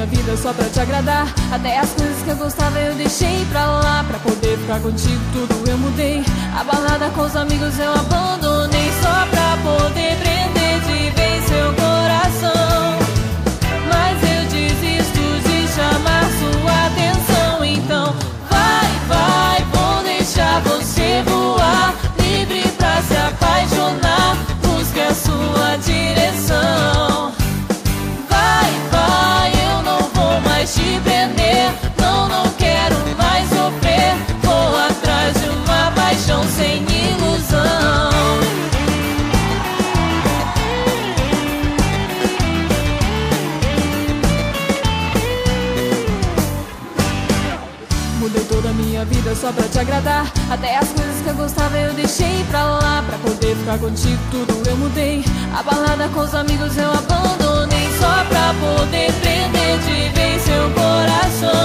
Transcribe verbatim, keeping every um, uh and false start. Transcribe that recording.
minha vida só pra te agradar. Até as coisas que eu gostava eu deixei pra lá. Pra poder ficar contigo tudo eu mudei. A balada com os amigos eu abandonei, só pra poder prender de vez seu coração. Mas eu desisto de chamar sua atenção. Então vai, vai, vou deixar você voar, livre pra se apaixonar. Busque a sua direção. Vai, vai, eu não vou mais te prender. Não, não quero mais sofrer. Vou atrás de uma paixão sem ilusão. Mudei toda a minha vida só pra te agradar. Até as coisas que eu gostava eu deixei pra lá. Pra poder ficar contigo tudo eu mudei. A balada com os amigos eu abandonei, só pra poder prender de vez seu coração.